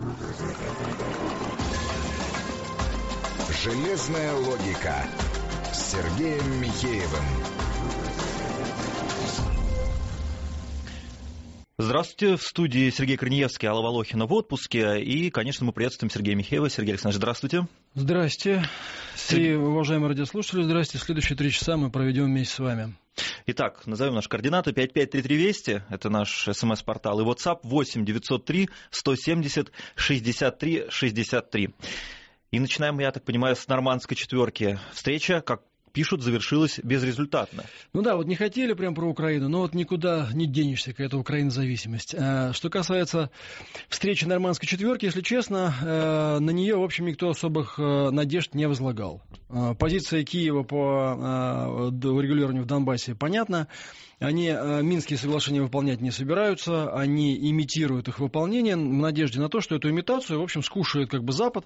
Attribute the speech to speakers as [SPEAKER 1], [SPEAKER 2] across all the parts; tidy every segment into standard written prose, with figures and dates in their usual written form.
[SPEAKER 1] Железная логика с Сергеем Михеевым.
[SPEAKER 2] Здравствуйте, в студии Сергей Корнеевский, Алла Волохина в отпуске. И, конечно, мы приветствуем Сергея Михеева. Сергей Александрович, здравствуйте.
[SPEAKER 3] Здрасте. Все уважаемые радиослушатели, здрасте. Следующие 3 часа мы проведем вместе с вами.
[SPEAKER 2] Итак, назовем наши координаты. 553320, это наш СМС-портал, и WhatsApp 8-903-170-63-63. И начинаем, я так понимаю, с нормандской четверки. Встреча, как пишут, завершилась безрезультатно.
[SPEAKER 3] Ну да, вот не хотели прям про Украину, но вот никуда не денешься, какая-то Украина-зависимость. Что касается встречи нормандской четверки, если честно, на нее, в общем, никто особых надежд не возлагал. Позиция Киева по урегулированию в Донбассе понятна. Они Минские соглашения выполнять не собираются, они имитируют их выполнение в надежде на то, что эту имитацию, в общем, скушает как бы Запад.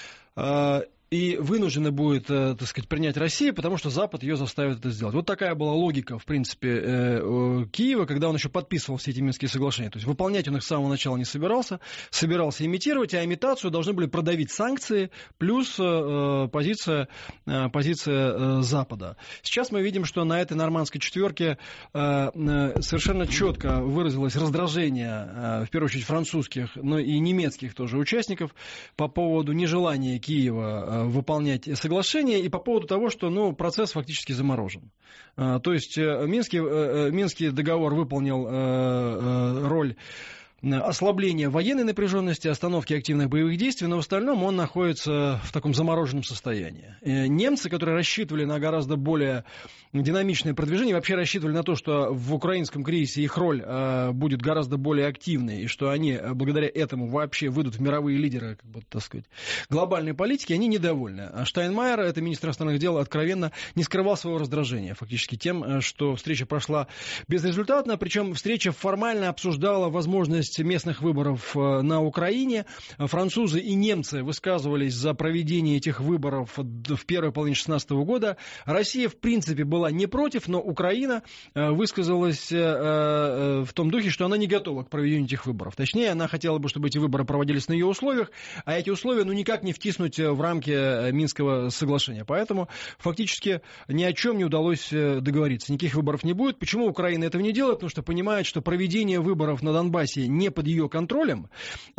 [SPEAKER 3] И вынуждена будет, так сказать, принять Россия, потому что Запад ее заставит это сделать. Вот такая была логика, в принципе, Киева, когда он еще подписывал все эти Минские соглашения. То есть выполнять он их с самого начала не собирался имитировать, а имитацию должны были продавить санкции, плюс позиция Запада. Сейчас мы видим, что на этой нормандской четверке совершенно четко выразилось раздражение, в первую очередь, французских, но и немецких тоже участников по поводу нежелания Киева выполнять соглашение и по поводу того, что процесс фактически заморожен. То есть Минский договор выполнил роль ослабления военной напряженности, остановки активных боевых действий, но в остальном он находится в таком замороженном состоянии. Немцы, которые рассчитывали на гораздо более динамичное продвижение, вообще рассчитывали на то, что в украинском кризисе их роль будет гораздо более активной, и что они благодаря этому вообще выйдут в мировые лидеры, как бы, так сказать, глобальной политики, они недовольны. А Штайнмайер, это министр иностранных дел, откровенно не скрывал своего раздражения фактически тем, что встреча прошла безрезультатно, причем встреча формально обсуждала возможность местных выборов на Украине. Французы и немцы высказывались за проведение этих выборов в первой половине 2016 года. Россия, в принципе, была не против, но Украина высказалась в том духе, что она не готова к проведению этих выборов. Точнее, она хотела бы, чтобы эти выборы проводились на ее условиях, а эти условия никак не втиснуть в рамки Минского соглашения. Поэтому фактически ни о чем не удалось договориться. Никаких выборов не будет. Почему Украина этого не делает? Потому что понимает, что проведение выборов на Донбассе не под ее контролем,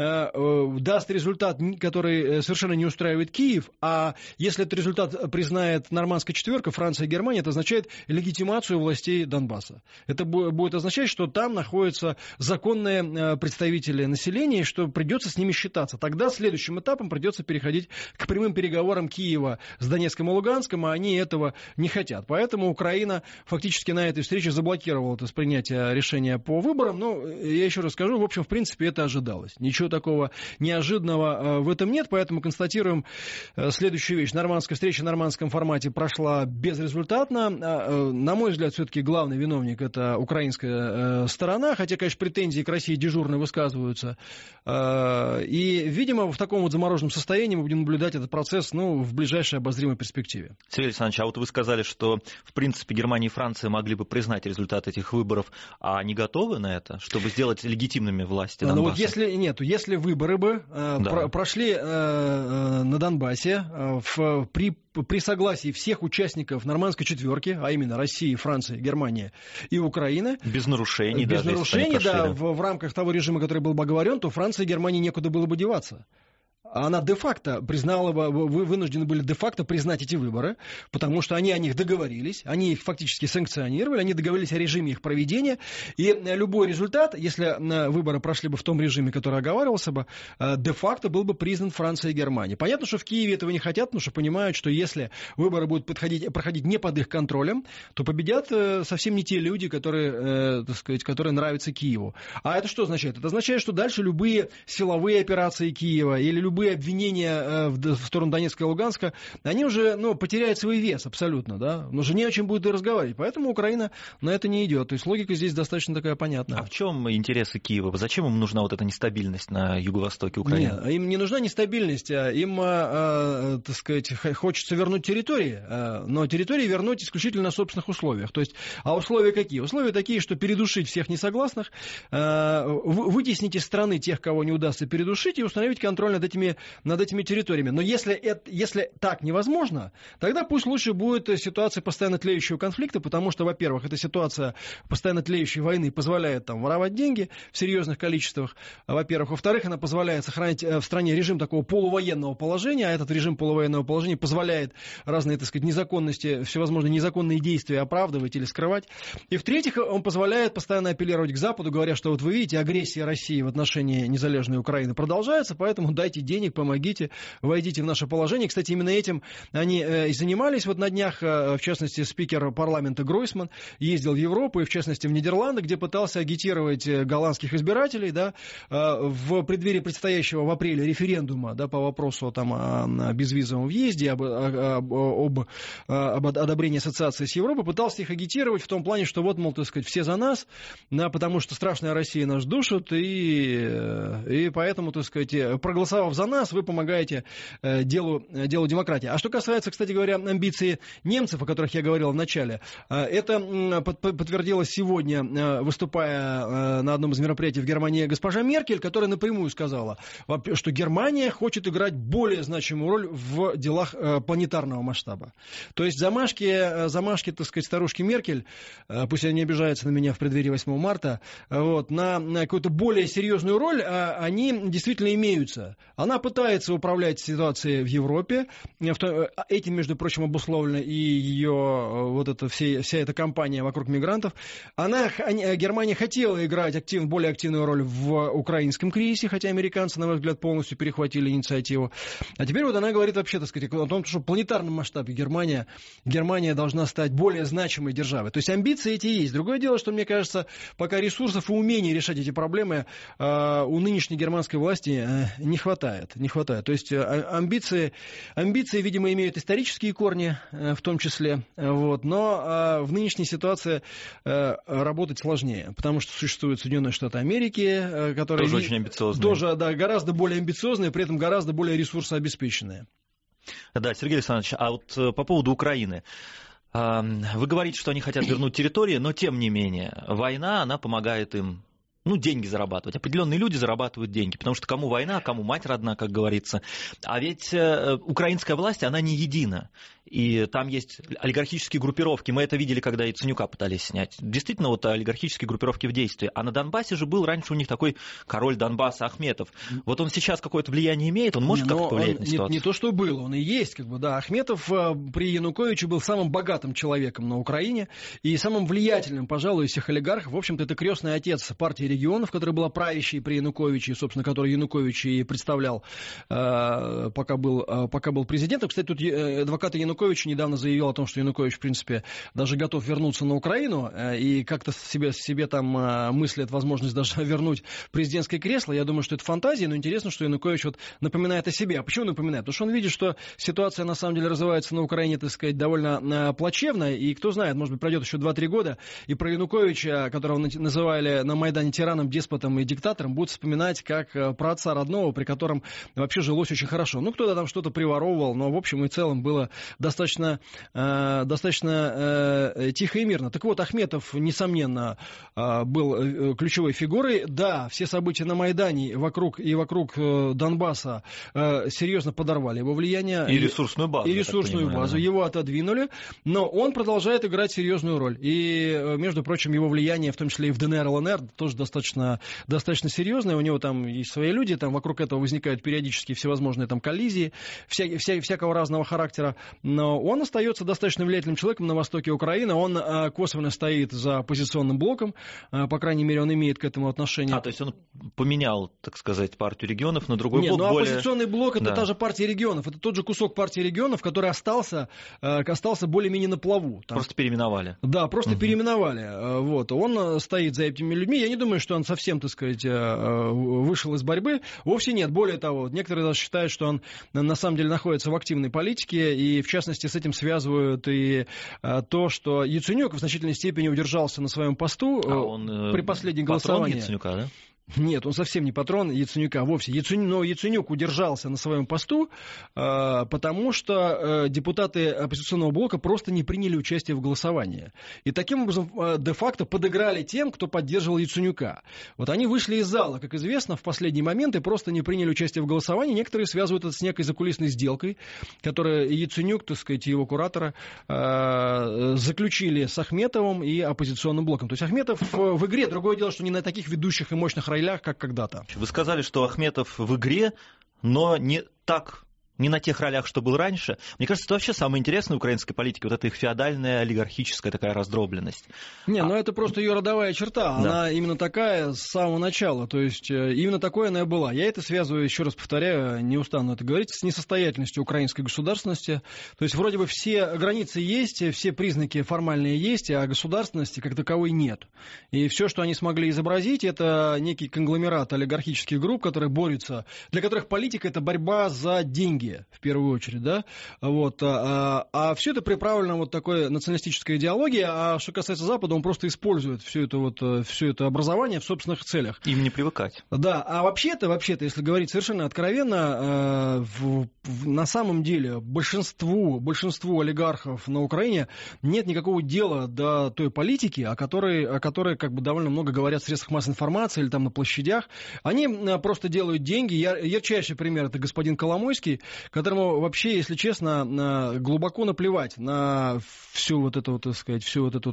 [SPEAKER 3] даст результат, который совершенно не устраивает Киев, а если этот результат признает нормандская четверка, Франция и Германия, это означает легитимацию властей Донбасса. Это будет означать, что там находятся законные представители населения, и что придется с ними считаться. Тогда следующим этапом придется переходить к прямым переговорам Киева с Донецком и Луганском, а они этого не хотят. Поэтому Украина фактически на этой встрече заблокировала это принятие решения по выборам. Но я еще раз скажу, в общем, в принципе, это ожидалось. Ничего такого неожиданного в этом нет, поэтому констатируем следующую вещь. Нормандская встреча в нормандском формате прошла безрезультатно. На мой взгляд, все-таки главный виновник — это украинская сторона, хотя, конечно, претензии к России дежурно высказываются. И, видимо, в таком вот замороженном состоянии мы будем наблюдать этот процесс в ближайшей обозримой перспективе.
[SPEAKER 2] Сергей Александрович, а вот вы сказали, что, в принципе, Германия и Франция могли бы признать результат этих выборов, а они готовы на это, чтобы сделать легитимными власти Донбасса?
[SPEAKER 3] Если выборы бы прошли на Донбассе при согласии всех участников нормандской четверки, а именно России, Франции, Германии и Украины.
[SPEAKER 2] Без нарушений,
[SPEAKER 3] в рамках того режима, который был бы оговорен, то Франции и Германии некуда было бы деваться. Она де-факто признала, вынуждены были де-факто признать эти выборы, потому что они о них договорились, они их фактически санкционировали, они договорились о режиме их проведения, и любой результат, если выборы прошли бы в том режиме, который оговаривался бы, де-факто был бы признан Францией и Германией. Понятно, что в Киеве этого не хотят, потому что понимают, что если выборы будут проходить не под их контролем, то победят совсем не те люди, которые нравятся Киеву. А это что означает? Это означает, что дальше любые силовые операции Киева или любые любые обвинения в сторону Донецка и Луганска, они уже потеряют свой вес абсолютно, да, уже не о чем будет и разговаривать, поэтому Украина на это не идет, то есть логика здесь достаточно такая понятная.
[SPEAKER 2] А в чем интересы Киева? Зачем им нужна вот эта нестабильность на юго-востоке Украины?
[SPEAKER 3] Нет, им не нужна нестабильность, им, так сказать, хочется вернуть территории, но территории вернуть исключительно на собственных условиях, то есть, а условия какие? Условия такие, что передушить всех несогласных, вытеснить из страны тех, кого не удастся передушить, и установить контроль над этими территориями. Но если так невозможно, тогда пусть лучше будет ситуация постоянно тлеющего конфликта, потому что, во-первых, эта ситуация постоянно тлеющей войны позволяет там воровать деньги в серьезных количествах, во-первых. Во-вторых, она позволяет сохранить в стране режим такого полувоенного положения, а этот режим полувоенного положения позволяет разные, так сказать, незаконности, всевозможные незаконные действия оправдывать или скрывать. И в-третьих, он позволяет постоянно апеллировать к Западу, говоря, что вот вы видите, агрессия России в отношении незалежной Украины продолжается, поэтому дайте денег, помогите, войдите в наше положение. Кстати, именно этим они и занимались. Вот на днях, в частности, спикер парламента Гройсман ездил в Европу, и в частности в Нидерланды, где пытался агитировать голландских избирателей, да, в преддверии предстоящего в апреле референдума, да, по вопросу там, о безвизовом въезде, об одобрении ассоциации с Европой, пытался их агитировать в том плане, что вот, мол, так сказать, все за нас, да, потому что страшная Россия нас душит, и поэтому, так сказать, проголосовав за нас, вы помогаете делу демократии. А что касается, кстати говоря, амбиций немцев, о которых я говорил в начале, это подтвердилось сегодня, выступая на одном из мероприятий в Германии, госпожа Меркель, которая напрямую сказала, что Германия хочет играть более значимую роль в делах планетарного масштаба. То есть замашки, так сказать, старушки Меркель, пусть они не обижаются на меня в преддверии 8 марта, вот, на какую-то более серьезную роль, они действительно имеются. Она пытается управлять ситуацией в Европе, этим, между прочим, обусловлена и ее вот эта вся эта кампания вокруг мигрантов. Германия хотела играть более активную роль в украинском кризисе, хотя американцы, на мой взгляд, полностью перехватили инициативу. А теперь вот она говорит вообще, так сказать, о том, что в планетарном масштабе Германия должна стать более значимой державой. То есть амбиции эти есть. Другое дело, что, мне кажется, пока ресурсов и умений решать эти проблемы у нынешней германской власти не хватает. То есть амбиции, видимо, имеют исторические корни в том числе, вот, но в нынешней ситуации работать сложнее, потому что существуют Соединенные Штаты Америки, которые
[SPEAKER 2] тоже очень амбициозные.
[SPEAKER 3] Тоже, да, гораздо более амбициозные, при этом гораздо более ресурсообеспеченные.
[SPEAKER 2] Да, Сергей Александрович, а вот по поводу Украины. Вы говорите, что они хотят вернуть территории, но тем не менее, война, она помогает им, деньги зарабатывать. Определенные люди зарабатывают деньги, потому что кому война, кому мать родна, как говорится. А ведь украинская власть, она не едина. И там есть олигархические группировки. Мы это видели, когда Яценюка пытались снять. Действительно, вот олигархические группировки в действии. А на Донбассе же был раньше у них такой король Донбасса Ахметов. Вот он сейчас какое-то влияние имеет? Он может как-то повлиять на ситуацию?
[SPEAKER 3] Не то, что был, он и есть. Да. Ахметов при Януковиче был самым богатым человеком на Украине и самым влиятельным, пожалуй, из всех олигархов. В общем-то, это крестный отец партии регионов, которая была правящей при Януковиче, собственно, который Янукович и представлял, пока был президентом. Кстати, тут адвокат Янукович недавно заявил о том, что Янукович, в принципе, даже готов вернуться на Украину и как-то себе там мыслит возможность даже вернуть президентское кресло. Я думаю, что это фантазия, но интересно, что Янукович вот напоминает о себе. А почему напоминает? Потому что он видит, что ситуация на самом деле развивается на Украине, так сказать, довольно плачевно, и кто знает, может быть, пройдет еще 2-3 года, и про Януковича, которого называли на Майдане тираном, деспотом и диктатором, будут вспоминать как про отца родного, при котором вообще жилось очень хорошо. Кто-то там что-то приворовывал, но в общем и целом было достаточно тихо и мирно. Так вот, Ахметов, несомненно, был ключевой фигурой. Да, все события на Майдане вокруг Донбасса серьезно подорвали его влияние.
[SPEAKER 2] И ресурсную базу.
[SPEAKER 3] Его отодвинули, но он продолжает играть серьезную роль. И, между прочим, его влияние, в том числе и в ДНР, ЛНР, тоже достаточно серьезное. У него там и свои люди, там вокруг этого возникают периодически всевозможные там коллизии, всякого разного характера. Но он остается достаточно влиятельным человеком на востоке Украины. Он косвенно стоит за оппозиционным блоком. По крайней мере, он имеет к этому отношение.
[SPEAKER 2] То есть он поменял, так сказать, партию регионов на другой блок.
[SPEAKER 3] Оппозиционный блок — это та же партия регионов. Это тот же кусок партии регионов, который остался более-менее на плаву.
[SPEAKER 2] Просто переименовали.
[SPEAKER 3] Да, просто переименовали. Вот. Он стоит за этими людьми. Я не думаю, что он совсем, так сказать, вышел из борьбы. Вовсе нет. Более того, некоторые даже считают, что он на самом деле находится в активной политике, и в частности с этим связывают и то, что Яценюк в значительной степени удержался на своем посту при последнем голосовании.
[SPEAKER 2] Яценюка, да?
[SPEAKER 3] Нет, он совсем не патрон Яценюка вовсе. Но Яценюк удержался на своем посту, потому что депутаты оппозиционного блока просто не приняли участие в голосовании. И таким образом де-факто подыграли тем, кто поддерживал Яценюка. Вот они вышли из зала, как известно, в последний момент и просто не приняли участие в голосовании. Некоторые связывают это с некой закулисной сделкой, которую Яценюк, так сказать, и его куратора заключили с Ахметовым и оппозиционным блоком. То есть Ахметов в игре. Другое дело, что не на таких ведущих и мощных ролях, как когда-то.
[SPEAKER 2] Вы сказали, что Ахметов в игре, но не на тех ролях, что был раньше. Мне кажется, это вообще самое интересное в украинской политике, вот эта их феодальная, олигархическая такая раздробленность.
[SPEAKER 3] Не, ну это просто ее родовая черта, она именно такая с самого начала, то есть именно такой она и была. Я это связываю, еще раз повторяю, не устану это говорить, с несостоятельностью украинской государственности. То есть вроде бы все границы есть, все признаки формальные есть, а государственности как таковой нет. И все, что они смогли изобразить, это некий конгломерат олигархических групп, которые борются, для которых политика — это борьба за деньги, в первую очередь, да, вот, а все это приправлено вот такой националистической идеологией, а что касается Запада, он просто использует все это образование в собственных целях.
[SPEAKER 2] Им не привыкать.
[SPEAKER 3] Да, а вообще-то, если говорить совершенно откровенно, на самом деле большинству олигархов на Украине нет никакого дела до той политики, о которой как бы довольно много говорят в средствах массовой информации или там на площадях. Они просто делают деньги. Ярчайший пример — это господин Коломойский, которому вообще, если честно, глубоко наплевать на всю вот эту, так сказать,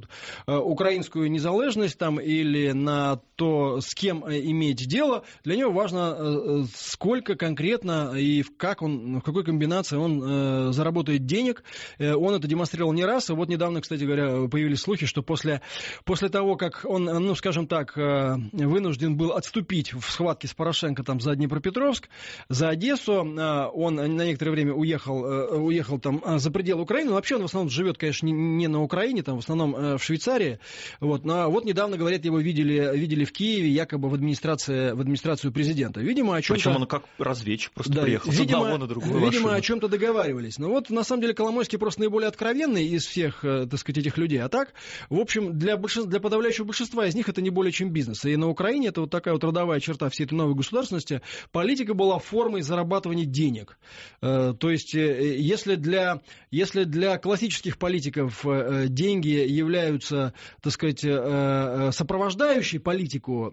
[SPEAKER 3] украинскую незалежность там, или на то, с кем иметь дело. Для него важно, сколько конкретно и в какой комбинации он заработает денег. Он это демонстрировал не раз. И вот недавно, кстати говоря, появились слухи, что после того, как он, ну, скажем так, вынужден был отступить в схватке с Порошенко там за Днепропетровск, за Одессу, он на некоторое время уехал там за пределы Украины. Но вообще он в основном живет, конечно, не на Украине, там в основном в Швейцарии. Вот. Но вот недавно, говорят, его видели в Киеве, якобы в администрацию президента. Видимо, о чем-то...
[SPEAKER 2] Причем он как разведчик просто приехал с одного на другую.
[SPEAKER 3] Видимо, о чем-то договаривались. Но вот на самом деле Коломойский просто наиболее откровенный из всех, так сказать, этих людей. А так, в общем, для подавляющего большинства из них это не более чем бизнес. И на Украине это вот такая вот родовая черта всей этой новой государственности. Политика была формой зарабатывания денег. То есть, если для классических политиков деньги являются, так сказать, сопровождающей политику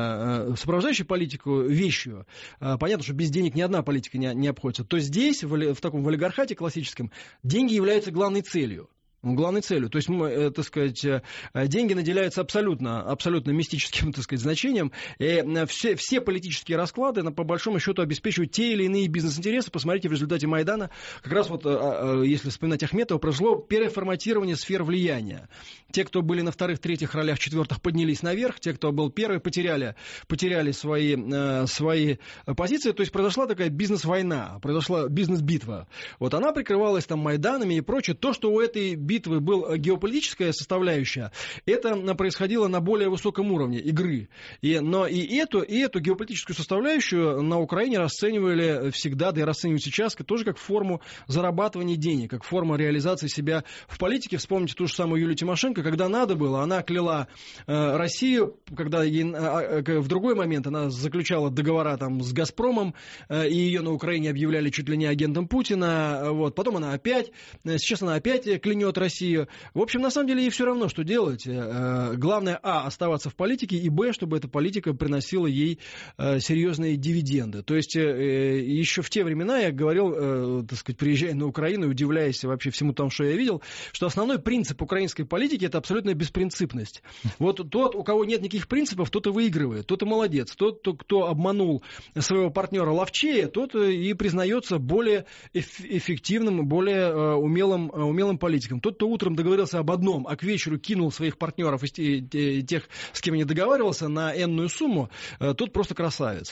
[SPEAKER 3] вещью, понятно, что без денег ни одна политика не обходится, то здесь, в таком олигархате классическом, деньги являются главной целью. Главной целью. То есть, так сказать, деньги наделяются абсолютно мистическим, так сказать, значением. И все политические расклады, по большому счету, обеспечивают те или иные бизнес-интересы. Посмотрите, в результате Майдана, как раз вот, если вспоминать Ахметова, произошло переформатирование сфер влияния. Те, кто были на вторых, третьих ролях, четвертых, поднялись наверх. Те, кто был первый, потеряли свои позиции. То есть, произошла такая бизнес-война, произошла бизнес-битва. Вот она прикрывалась там Майданами и прочее. То, что у этой битвы была геополитическая составляющая, это происходило на более высоком уровне игры. Но эту геополитическую составляющую на Украине расценивали всегда, да и расценивают сейчас, тоже как форму зарабатывания денег, как форму реализации себя в политике. Вспомните ту же самую Юлию Тимошенко, когда надо было, она кляла Россию, когда в другой момент она заключала договора там с «Газпромом», и ее на Украине объявляли чуть ли не агентом Путина. Вот. Потом сейчас она опять клянет Россию. В общем, на самом деле, ей все равно, что делать. Главное, оставаться в политике, и, чтобы эта политика приносила ей серьезные дивиденды. То есть, еще в те времена я говорил, так сказать, приезжая на Украину и удивляясь вообще всему тому, что я видел, что основной принцип украинской политики — это абсолютная беспринципность. Вот тот, у кого нет никаких принципов, тот и выигрывает, тот и молодец. Тот, кто обманул своего партнера ловчее, тот и признается более эффективным, более умелым политиком. Тот, кто утром договорился об одном, а к вечеру кинул своих партнеров, тех, с кем не договаривался, на энную сумму, тот просто красавец.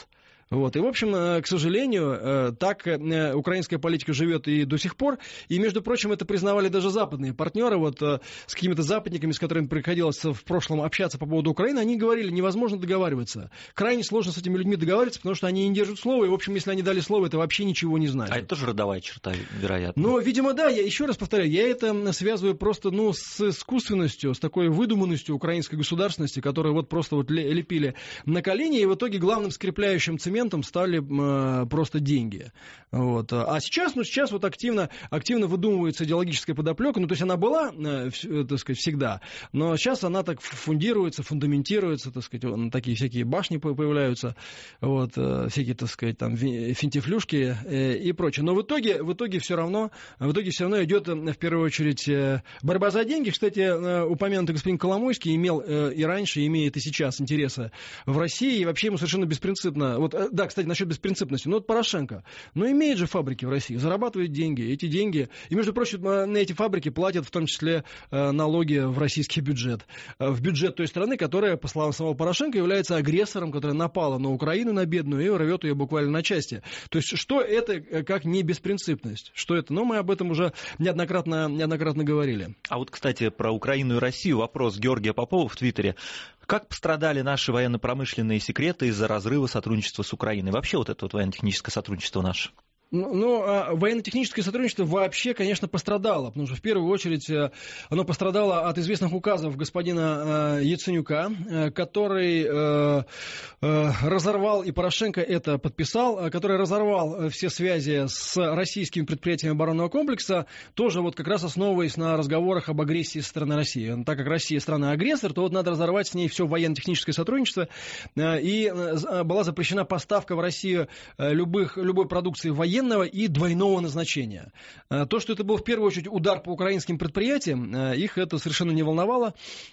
[SPEAKER 3] Вот. И, в общем, к сожалению, так украинская политика живет и до сих пор. И, между прочим, это признавали даже западные партнеры. Вот с какими-то западниками, с которыми приходилось в прошлом общаться по поводу Украины, они говорили, невозможно договариваться. Крайне сложно с этими людьми договариваться, потому что они не держат слова. И, в общем, если они дали слово, это вообще ничего не значит.
[SPEAKER 2] А это тоже родовая черта, вероятно.
[SPEAKER 3] Ну, видимо, да. Я еще раз повторяю, я это связываю просто с искусственностью, с такой выдуманностью украинской государственности, которую вот просто вот лепили на колени, и в итоге главным скрепляющим цементом стали просто деньги. Вот. А сейчас вот активно выдумывается идеологическая подоплека. Ну, то есть она была, так сказать, всегда, но сейчас она так фундаментируется, так сказать, такие всякие башни появляются, вот, всякие, так сказать, там, финтифлюшки и прочее. Но в итоге все равно идет, в первую очередь, борьба за деньги. Кстати, упомянутый господин Коломойский имел и раньше, имеет и сейчас интересы в России, и вообще ему совершенно беспринципно. Вот, да, кстати, насчет беспринципности. Ну, вот Порошенко. Ну, имеет же фабрики в России, зарабатывает деньги. Эти деньги... И, между прочим, на эти фабрики платят в том числе налоги в российский бюджет. В бюджет той страны, которая, по словам самого Порошенко, является агрессором, которая напала на Украину, на бедную, и рвет ее буквально на части. То есть, что это, как не беспринципность? Что это? Ну, мы об этом уже неоднократно говорили.
[SPEAKER 2] А вот, кстати, про Украину и Россию вопрос Георгия Попова в Твиттере. Как пострадали наши военно-промышленные секреты из-за разрыва сотрудничества с Украиной? Вообще вот это вот военно-техническое сотрудничество наше?
[SPEAKER 3] Ну, военно-техническое сотрудничество вообще, конечно, пострадало, потому что в первую очередь оно пострадало от известных указов господина Яценюка, который разорвал, и Порошенко это подписал, который разорвал все связи с российскими предприятиями оборонного комплекса, тоже вот как раз основываясь на разговорах об агрессии со стороны России. Так как Россия страна-агрессор, то вот надо разорвать с ней все военно-техническое сотрудничество, и была запрещена поставка в Россию любой продукции военной и двойного назначения. То, что это был в первую очередь удар по украинским предприятиям, их это совершенно не волновало.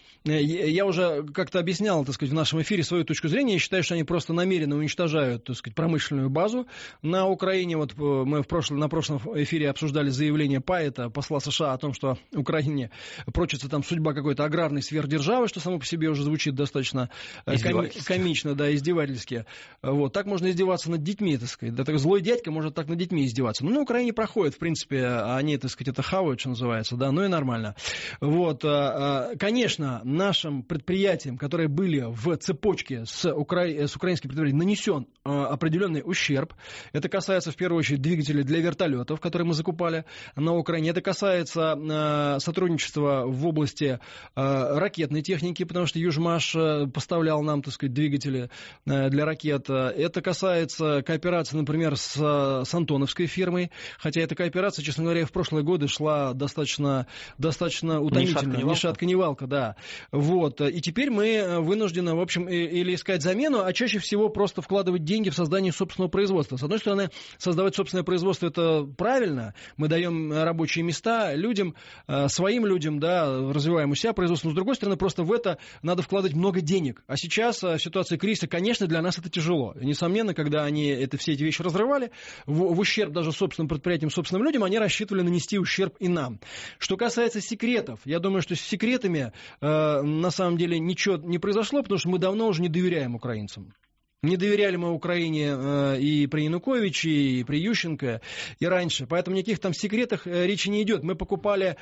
[SPEAKER 3] Я уже как-то объяснял, так сказать, в нашем эфире свою точку зрения. Я считаю, что они просто намеренно уничтожают, так сказать, промышленную базу на Украине. Вот мы на прошлом эфире обсуждали заявление Пайета, посла США, о том, что Украине прочится там судьба какой-то аграрной сверхдержавы, что само по себе уже звучит достаточно комично, да, издевательски. Вот. Так можно издеваться над детьми, так сказать. Да, так злой дядька может так над детьми издеваться. Ну, на Украине проходит, в принципе, они, так сказать, это хавают, что называется, да, ну и нормально. Вот. Конечно, нашим предприятиям, которые были в цепочке с украинским предприятием, нанесен определенный ущерб. Это касается, в первую очередь, двигателей для вертолетов, которые мы закупали на Украине. Это касается сотрудничества в области ракетной техники, потому что Южмаш поставлял нам, так сказать, двигатели для ракет. Это касается кооперации, например, с Антоновской фирмой, хотя эта кооперация, честно говоря, в прошлые годы шла достаточно утомительно. Ни шатка, ни валка, да. Вот. И теперь мы вынуждены, в общем, или искать замену, а чаще всего просто вкладывать деньги в создание собственного производства. С одной стороны, создавать собственное производство – это правильно. Мы даем рабочие места людям, своим людям, да, развиваем у себя производство. Но, с другой стороны, просто в это надо вкладывать много денег. А сейчас, в ситуации кризиса, конечно, для нас это тяжело. И, несомненно, когда они все эти вещи разрывали, в ущерб даже собственным предприятиям, собственным людям, они рассчитывали нанести ущерб и нам. Что касается секретов, я думаю, что с секретами на самом деле ничего не произошло, потому что мы давно уже не доверяем украинцам. Не доверяли мы Украине и при Януковиче, и при Ющенко, и раньше. Поэтому никаких там секретах речи не идет. Мы покупали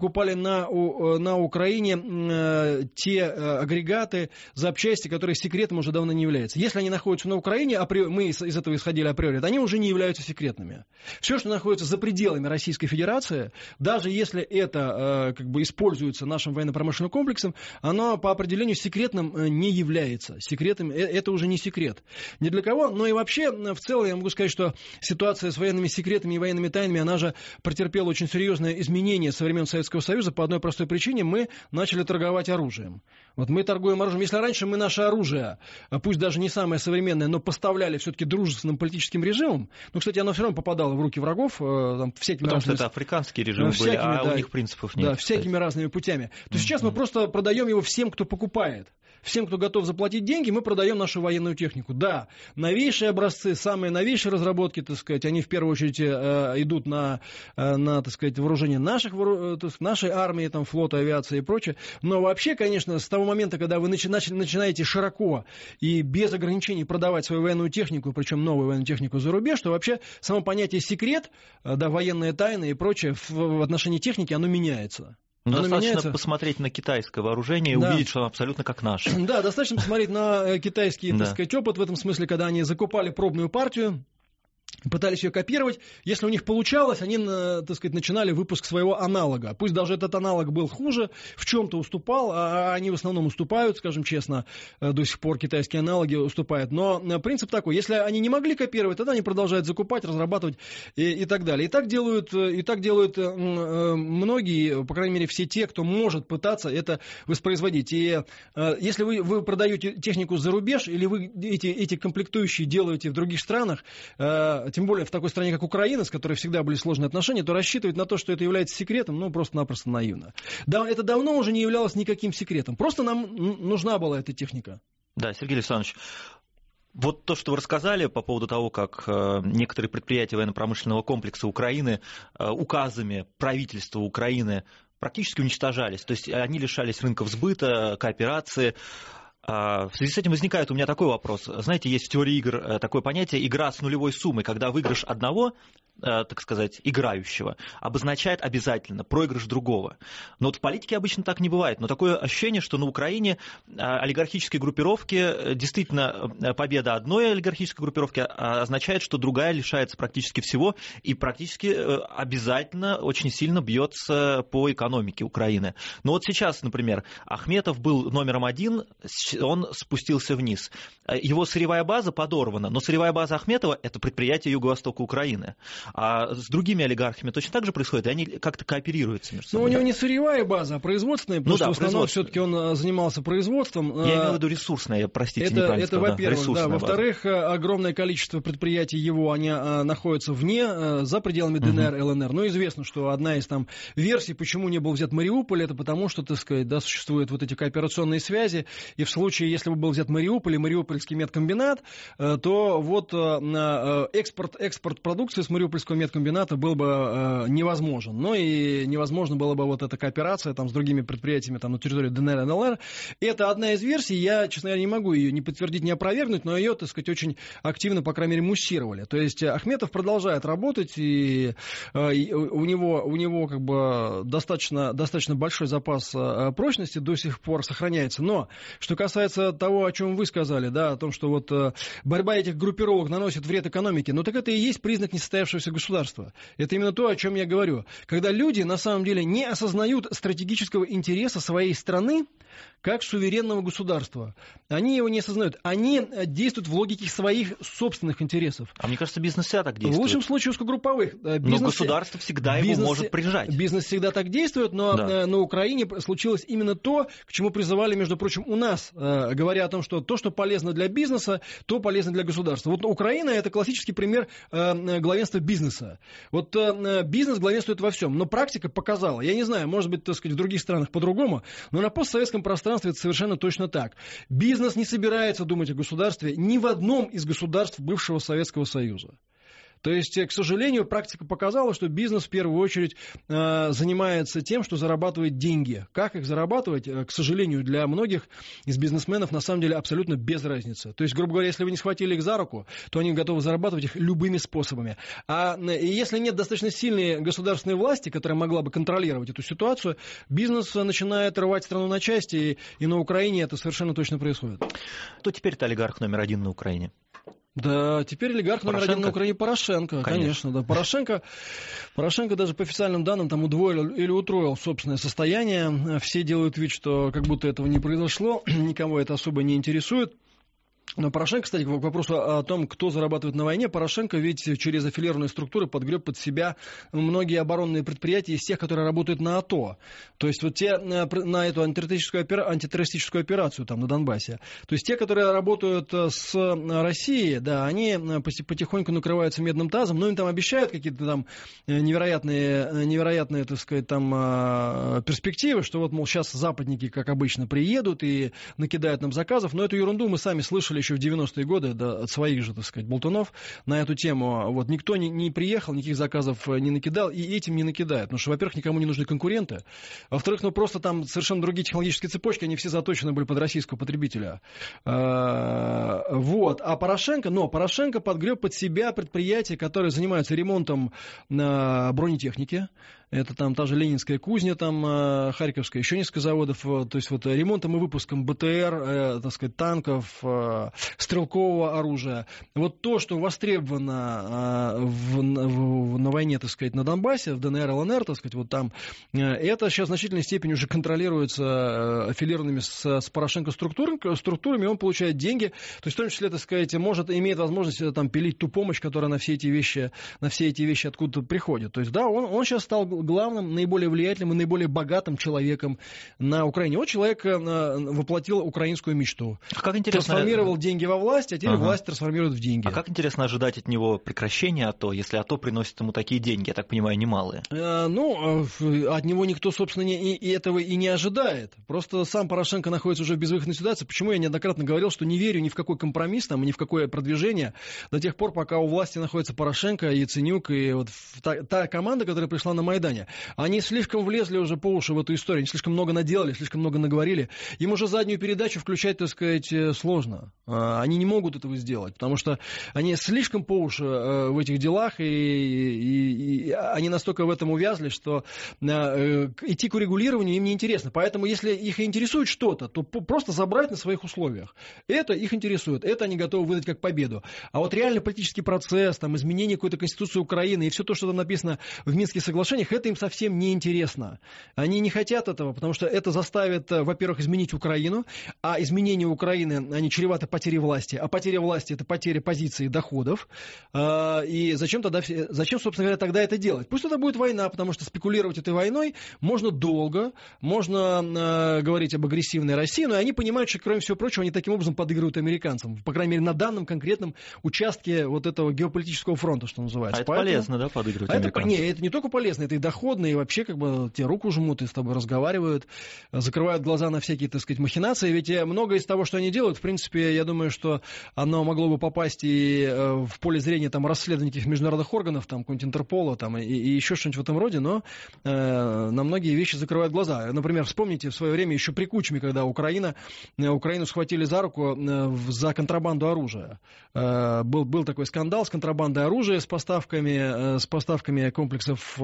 [SPEAKER 3] на Украине те агрегаты, запчасти, которые секретом уже давно не являются. Если они находятся на Украине, мы из этого исходили априори, они уже не являются секретными. Все, что находится за пределами Российской Федерации, даже если это как бы используется нашим военно-промышленным комплексом, оно по определению секретным не является. Секретом это уже не секрет. Ни для кого, но и вообще, в целом, я могу сказать, что ситуация с военными секретами и военными тайнами, она же претерпела очень серьезное изменение со времен Советского Союза по одной простой причине. Мы начали торговать оружием. Вот мы торгуем оружием. Если раньше мы наше оружие, пусть даже не самое современное, но поставляли все-таки дружественным политическим режимом, ну, кстати, оно все равно попадало в руки врагов. Там,
[SPEAKER 2] потому что это африканские режимы были, а у них принципов нет.
[SPEAKER 3] Да, всякими разными путями. То сейчас мы просто продаем его всем, кто покупает. Всем, кто готов заплатить деньги, мы продаем нашу военную технику. технику. Да, новейшие образцы, самые новейшие разработки, так сказать, они в первую очередь идут на так сказать, вооружение нашей армии, там, флота, авиации и прочее. Но вообще, конечно, с того момента, когда вы начинаете широко и без ограничений продавать свою военную технику, причем новую военную технику за рубеж, то вообще само понятие секрет, да, военная тайна и прочее в отношении техники, оно меняется.
[SPEAKER 2] Ну, достаточно посмотреть на китайское вооружение и увидеть, что оно абсолютно как наше.
[SPEAKER 3] Да, достаточно посмотреть на китайский, так сказать, опыт в этом смысле, когда они закупали пробную партию, пытались ее копировать. Если у них получалось, они, так сказать, начинали выпуск своего аналога. Пусть даже этот аналог был хуже, в чем-то уступал, а они в основном уступают, скажем честно, до сих пор китайские аналоги уступают. Но принцип такой, если они не могли копировать, тогда они продолжают закупать, разрабатывать и так далее. И так делают многие, по крайней мере, все те, кто может пытаться это воспроизводить. И если вы продаете технику за рубеж, или вы эти комплектующие делаете в других странах, тем более в такой стране, как Украина, с которой всегда были сложные отношения, то рассчитывать на то, что это является секретом, ну, просто-напросто наивно. Да, это давно уже не являлось никаким секретом. Просто нам нужна была эта техника.
[SPEAKER 2] Да, Сергей Александрович, вот то, что вы рассказали по поводу того, как некоторые предприятия военно-промышленного комплекса Украины указами правительства Украины практически уничтожались. То есть они лишались рынков сбыта, кооперации. В связи с этим возникает у меня такой вопрос. Знаете, есть в теории игр такое понятие «игра с нулевой суммой», когда выигрыш одного, так сказать, играющего обозначает обязательно проигрыш другого. Но вот в политике обычно так не бывает. Но такое ощущение, что на Украине олигархические группировки, действительно, победа одной олигархической группировки означает, что другая лишается практически всего и практически обязательно очень сильно бьется по экономике Украины. Но вот сейчас, например, Ахметов был номером один, он спустился вниз. Его сырьевая база подорвана, но сырьевая база Ахметова – это предприятие Юго-Востока Украины. А с другими олигархами точно так же происходит, и они как-то кооперируются между собой.
[SPEAKER 3] Но у него не сырьевая база, а производственная, потому что в основном все-таки он занимался производством.
[SPEAKER 2] Я имею в виду ресурсная, простите, неправильно сказал.
[SPEAKER 3] Это во-первых, да. Во-вторых, огромное количество предприятий его, они находятся вне, за пределами ДНР, ЛНР. Ну, известно, что одна из там версий, почему не был взят Мариуполь, это потому, что, так сказать, да, существуют вот эти кооперационные связи, и в случае, если бы был взят Мариуполь и Мариупольский медкомбинат, то вот экспорт продукции с Мариупольского медкомбината был бы невозможен. Но и невозможно было бы вот эта кооперация там, с другими предприятиями там, на территории ДНР и ЛНР. Это одна из версий. Я, честно говоря, не могу ее ни подтвердить, ни опровергнуть, но ее, так сказать, очень активно, по крайней мере, муссировали. То есть Ахметов продолжает работать, и у него как бы достаточно большой запас прочности до сих пор сохраняется. Но что касается того, о чем вы сказали, да, о том, что вот борьба этих группировок наносит вред экономике, ну так это и есть признак несостоявшегося государства. Это именно то, о чем я говорю. Когда люди на самом деле не осознают стратегического интереса своей страны как суверенного государства. Они его не осознают. Они действуют в логике своих собственных интересов.
[SPEAKER 2] А мне кажется, бизнес всегда так действует.
[SPEAKER 3] В лучшем случае узкогрупповых.
[SPEAKER 2] Но государство всегда его может прижать.
[SPEAKER 3] Бизнес всегда так действует, но на Украине случилось именно то, к чему призывали, между прочим, у нас, говоря о том, что то, что полезно для бизнеса, то полезно для государства. Вот Украина – это классический пример главенства бизнеса. Вот бизнес главенствует во всем, но практика показала, я не знаю, может быть, так сказать, в других странах по-другому, но на постсоветском пространстве это совершенно точно так. Бизнес не собирается думать о государстве ни в одном из государств бывшего Советского Союза. То есть, к сожалению, практика показала, что бизнес в первую очередь занимается тем, что зарабатывает деньги. Как их зарабатывать, к сожалению, для многих из бизнесменов на самом деле абсолютно без разницы. То есть, грубо говоря, если вы не схватили их за руку, то они готовы зарабатывать их любыми способами. И если нет достаточно сильной государственной власти, которая могла бы контролировать эту ситуацию, бизнес начинает рвать страну на части, и на Украине это совершенно точно происходит.
[SPEAKER 2] Кто теперь-то олигарх номер один на Украине?
[SPEAKER 3] Да, теперь олигарх номер один на Украине Порошенко, конечно, да. Порошенко даже по официальным данным там удвоил или утроил собственное состояние. Все делают вид, что как будто этого не произошло, никого это особо не интересует. Но Порошенко, кстати, к вопросу о том, кто зарабатывает на войне, Порошенко ведь через аффилированные структуры подгреб под себя многие оборонные предприятия из тех, которые работают на АТО. То есть вот те на эту антитеррористическую операцию там на Донбассе. То есть те, которые работают с Россией, да, они потихоньку накрываются медным тазом, но им там обещают какие-то там невероятные, так сказать, там перспективы, что вот, мол, сейчас западники, как обычно, приедут и накидают нам заказов, но эту ерунду мы сами слышали еще в 90-е годы, да, от своих же, так сказать, болтунов на эту тему. Вот, никто не приехал, никаких заказов не накидал, и этим не накидает. Потому что, во-первых, никому не нужны конкуренты. Во-вторых, ну просто там совершенно другие технологические цепочки, они все заточены были под российского потребителя. Вот. А Порошенко подгреб под себя предприятия, которые занимаются ремонтом бронетехники. Это там та же Ленинская кузня, там Харьковская, еще несколько заводов. То есть вот ремонтом и выпуском БТР, так сказать, танков, стрелкового оружия. Вот то, что востребовано на войне, так сказать, на Донбассе, в ДНР, ЛНР, так сказать, вот там, это сейчас в значительной степени уже контролируется аффилированными с Порошенко структурами, он получает деньги. То есть в том числе, так сказать, имеет возможность там пилить ту помощь, которая на все эти вещи откуда-то приходит. То есть да, он сейчас стал главным, наиболее влиятельным и наиболее богатым человеком на Украине. Вот человек воплотил украинскую мечту.
[SPEAKER 2] Как интересно...
[SPEAKER 3] Трансформировал деньги во власть, а теперь власть трансформирует в деньги.
[SPEAKER 2] А как интересно ожидать от него прекращения АТО, если АТО приносит ему такие деньги, я так понимаю, немалые?
[SPEAKER 3] От него никто, собственно, этого и не ожидает. Просто сам Порошенко находится уже в безвыходной ситуации. Почему я неоднократно говорил, что не верю ни в какой компромисс, ни в какое продвижение до тех пор, пока у власти находится Порошенко, Яценюк и вот та команда, которая пришла на Майдане. Они слишком влезли уже по уши в эту историю, они слишком много наделали, слишком много наговорили. Им уже заднюю передачу включать, так сказать, сложно. Они не могут этого сделать, потому что они слишком по уши в этих делах, и они настолько в этом увязли, что идти к урегулированию им не интересно. Поэтому, если их интересует что-то, то просто забрать на своих условиях. Это их интересует, это они готовы выдать как победу. А вот реальный политический процесс, там, изменение какой-то конституции Украины и все то, что там написано в Минских соглашениях, это им совсем не интересно. Они не хотят этого, потому что это заставит, во-первых, изменить Украину, а изменение Украины, они чреваты потерей власти, а потеря власти — это потеря позиций и доходов. И зачем, собственно говоря, тогда это делать? Пусть это будет война, потому что спекулировать этой войной можно долго, можно говорить об агрессивной России, но они понимают, что, кроме всего прочего, они таким образом подыгрывают американцам, по крайней мере, на данном конкретном участке вот этого геополитического фронта, что называется.
[SPEAKER 2] А это полезно, да, подыгрывать американцам?
[SPEAKER 3] Это не только полезно, это и доходно, и вообще как бы тебе руку жмут, и с тобой разговаривают, закрывают глаза на всякие, так сказать, махинации. Ведь многое из того, что они делают, в принципе, я думаю, что оно могло бы попасть и в поле зрения там, расследований каких-то международных органов, там, какого-нибудь Интерпола там, и еще что-нибудь в этом роде, но на многие вещи закрывают глаза. Например, вспомните в свое время еще при Кучме, когда Украину схватили за руку за контрабанду оружия. Был такой скандал с контрабандой оружия, с поставками комплексов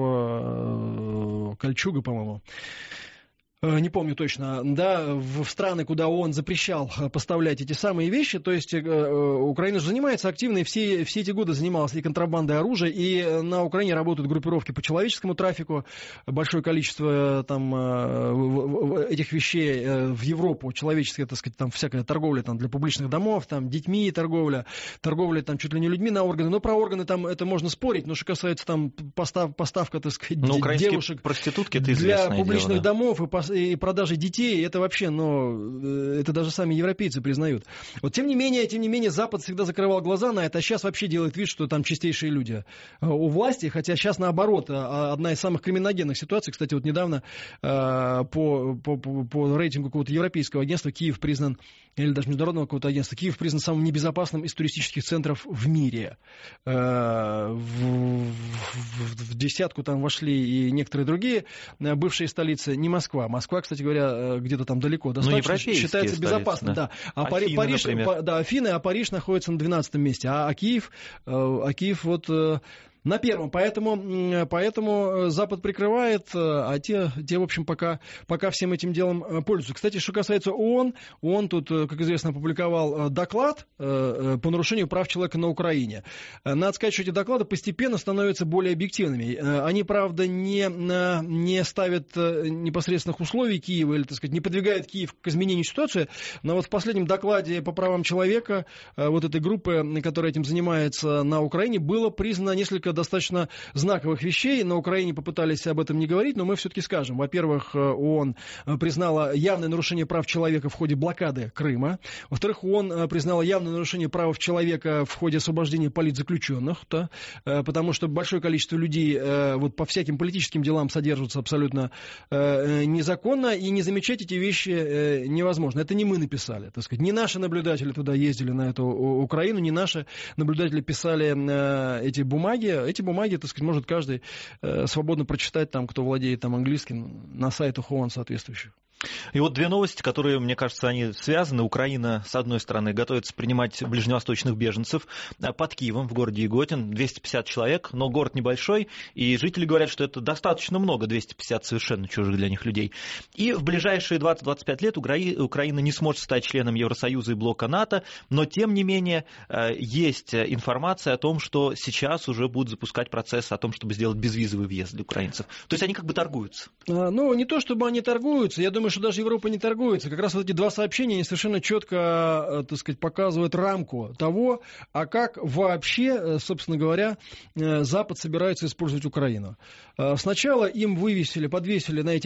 [SPEAKER 3] Кольчуга, по-моему. Не помню точно, да, в страны, куда ООН запрещал поставлять эти самые вещи, то есть Украина же занимается активно, и все эти годы занималась и контрабандой оружия, и на Украине работают группировки по человеческому трафику, большое количество там этих вещей в Европу, человеческая, так сказать, там всякая торговля там, для публичных домов, там детьми торговля там чуть ли не людьми на органы, но про органы там это можно спорить, но что касается там поставка, так сказать, девушек
[SPEAKER 2] проститутки, это
[SPEAKER 3] для публичных домов и продажи детей, это вообще, это даже сами европейцы признают. Вот тем не менее, Запад всегда закрывал глаза на это, а сейчас вообще делает вид, что там чистейшие люди у власти, хотя сейчас наоборот, одна из самых криминогенных ситуаций, кстати, вот недавно по рейтингу какого-то европейского агентства Киев признан, или даже международного какого-то агентства, Киев признан самым небезопасным из туристических центров в мире. В десятку там вошли и некоторые другие бывшие столицы, не Москва. Москва, кстати говоря, где-то там далеко достаточно, считается безопасной. Да.
[SPEAKER 2] Афины,
[SPEAKER 3] Париж,
[SPEAKER 2] например.
[SPEAKER 3] Да, Афины, а Париж находится на 12 месте. А Киев вот на первом. Поэтому Запад прикрывает, а те в общем, пока всем этим делом пользуются. Кстати, что касается ООН тут, как известно, опубликовал доклад по нарушению прав человека на Украине. Надо сказать, что эти доклады постепенно становятся более объективными. Они, правда, не ставят непосредственных условий Киева, или, так сказать, не подвигают Киев к изменению ситуации, но вот в последнем докладе по правам человека вот этой группы, которая этим занимается на Украине, было признано несколько несколько достаточно знаковых вещей. На Украине попытались об этом не говорить, но мы все-таки скажем. Во-первых, ООН признала явное нарушение прав человека в ходе блокады Крыма. Во-вторых, ООН признала явное нарушение прав человека в ходе освобождения политзаключенных, да, потому что большое количество людей вот по всяким политическим делам содержатся абсолютно незаконно, и не замечать эти вещи невозможно. Это не мы написали, так сказать. Не наши наблюдатели туда ездили, на эту Украину, не наши наблюдатели писали эти бумаги. Эти бумаги, так сказать, может каждый свободно прочитать, там, кто владеет там, английским, на сайтах ООН соответствующих.
[SPEAKER 2] И вот две новости, которые, мне кажется, они связаны. Украина, с одной стороны, готовится принимать ближневосточных беженцев под Киевом, в городе Яготин, 250 человек, но город небольшой, и жители говорят, что это достаточно много, 250 совершенно чужих для них людей. И в ближайшие 20-25 лет Украина не сможет стать членом Евросоюза и блока НАТО, но, тем не менее, есть информация о том, что сейчас уже будут запускать процесс о том, чтобы сделать безвизовый въезд для украинцев. То есть они как бы торгуются.
[SPEAKER 3] Ну, не то, чтобы они торгуются, я думаю, что даже Европа не торгуется. Как раз вот эти два сообщения, они совершенно четко, так сказать, показывают рамку того, а как вообще, собственно говоря, Запад собирается использовать Украину. Сначала им подвесили на эти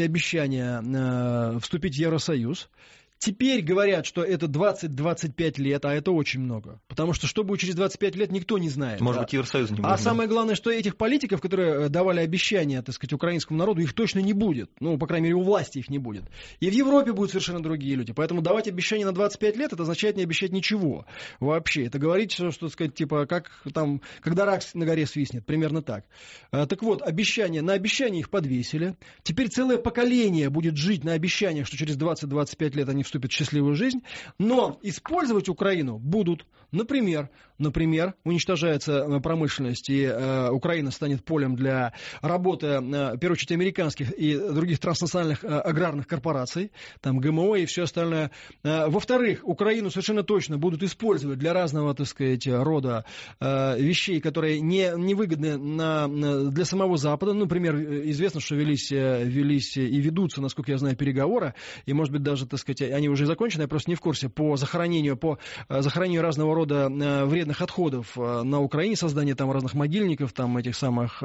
[SPEAKER 3] обещания вступить в Евросоюз. Теперь говорят, что это 20-25 лет, а это очень много. Потому что будет через 25 лет, никто не знает.
[SPEAKER 2] Может быть, Евросоюз не будет.
[SPEAKER 3] А самое главное, что этих политиков, которые давали обещания, так сказать, украинскому народу, их точно не будет. Ну, по крайней мере, у власти их не будет. И в Европе будут совершенно другие люди. Поэтому давать обещания на 25 лет, это означает не обещать ничего вообще. Это говорить, что, так сказать, типа, как там, когда рак на горе свистнет, примерно так. Так вот, на обещания их подвесили. Теперь целое поколение будет жить на обещаниях, что через 20-25 лет они вступят в счастливую жизнь, но использовать Украину будут, например, уничтожается промышленность, и Украина станет полем для работы, в первую очередь, американских и других транснациональных аграрных корпораций, там ГМО и все остальное. Во-вторых, Украину совершенно точно будут использовать для разного, так сказать, рода вещей, которые невыгодны для самого Запада. Например, известно, что велись и ведутся, насколько я знаю, переговоры, и, может быть, даже, так сказать, они уже закончены, я просто не в курсе, по захоронению разного рода вредных отходов на Украине, создание там разных могильников, там этих самых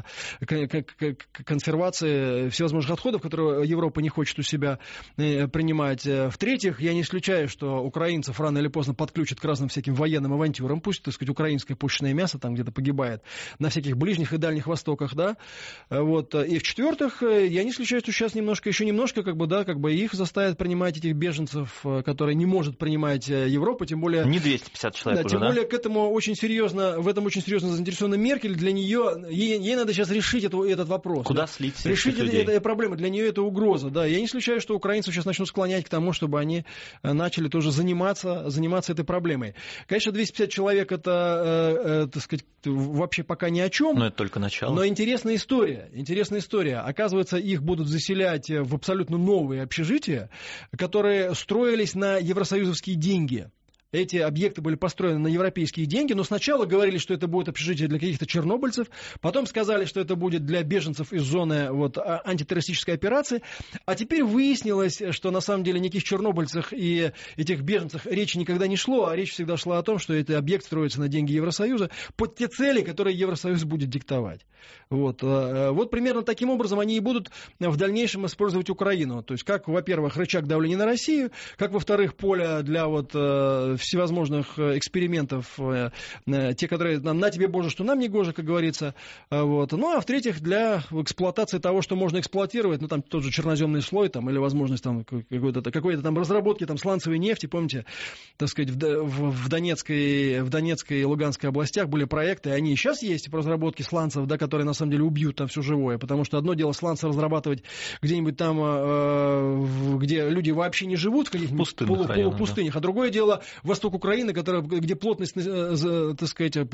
[SPEAKER 3] консервации всевозможных отходов, которые Европа не хочет у себя принимать. В-третьих, я не исключаю, что украинцев рано или поздно подключат к разным всяким военным авантюрам, пусть, так сказать, украинское пушечное мясо там где-то погибает на всяких ближних и дальних востоках, да, вот. И в-четвертых, я не исключаю, что сейчас еще немножко, их заставят принимать этих беженцев, которые не может принимать Европа, тем более...
[SPEAKER 2] Не 250 человек уже,
[SPEAKER 3] тем более в этом очень серьезно заинтересована Меркель. Для нее, ей надо сейчас решить этот вопрос.
[SPEAKER 2] Куда слить
[SPEAKER 3] решить эту проблему. Для нее это угроза. Да. Я не исключаю, что украинцев сейчас начнут склонять к тому, чтобы они начали тоже заниматься этой проблемой. Конечно, 250 человек это, так сказать, вообще пока ни о чем.
[SPEAKER 2] Но это только начало.
[SPEAKER 3] Но интересная история. Оказывается, их будут заселять в абсолютно новые общежития, которые строились на евросоюзовские деньги. Эти объекты были построены на европейские деньги, но сначала говорили, что это будет общежитие для каких-то чернобыльцев, потом сказали, что это будет для беженцев из зоны антитеррористической операции, а теперь выяснилось, что на самом деле никаких чернобыльцах и этих беженцах речи никогда не шло, а речь всегда шла о том, что этот объект строится на деньги Евросоюза под те цели, которые Евросоюз будет диктовать. Вот примерно таким образом они и будут в дальнейшем использовать Украину. То есть как, во-первых, рычаг давления на Россию, как, во-вторых, поле для всевозможных экспериментов, те, которые на тебе Боже, что нам не гоже, как говорится. Ну, а в-третьих, для эксплуатации того, что можно эксплуатировать, ну, там тот же черноземный слой, там, или возможность там, какой-то там разработки там, сланцевой нефти, помните, так сказать, в Донецкой и Луганской областях были проекты, и они и сейчас есть по разработке сланцев, да, которые на самом деле убьют там все живое, потому что одно дело сланцы разрабатывать где-нибудь там, где люди вообще не живут, в каких-нибудь полупустынях, да. А другое дело восток Украины, где плотность, так сказать,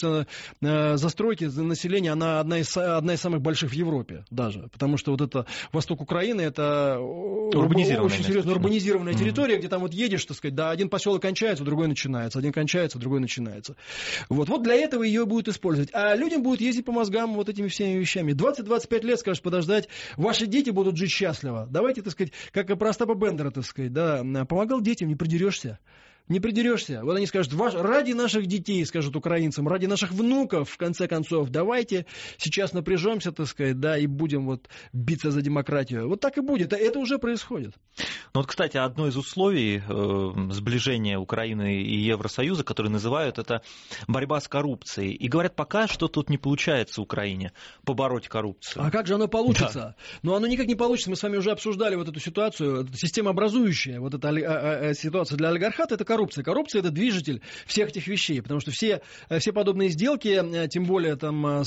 [SPEAKER 3] застройки населения, она одна из самых больших в Европе даже, потому что вот это восток Украины, это очень серьезно урбанизированная территория, где там вот едешь, так сказать, да, один поселок кончается, другой начинается, один кончается, другой начинается. Вот для этого ее будут использовать. А людям будут ездить по мозгам вот этими всеми вещами. 20-25 лет, скажешь, подождать, ваши дети будут жить счастливо. Давайте, так сказать, как про Остапа Бендера, так сказать, да, помогал детям, не придерешься. Не придерешься. Вот они скажут, ради наших детей, скажут украинцам, ради наших внуков, в конце концов, давайте сейчас напряжемся, так сказать, да, и будем вот биться за демократию. Вот так и будет. Это уже происходит.
[SPEAKER 2] Ну вот, кстати, одно из условий сближения Украины и Евросоюза, которые называют, это борьба с коррупцией. И говорят, пока что тут не получается Украине побороть коррупцию.
[SPEAKER 3] А как же оно получится?
[SPEAKER 2] Да.
[SPEAKER 3] Но оно никак не получится. Мы с вами уже обсуждали вот эту ситуацию, системообразующая, вот эта ситуация для олигархата, это коррупция. Коррупция — это движитель всех этих вещей, потому что все подобные сделки, тем более там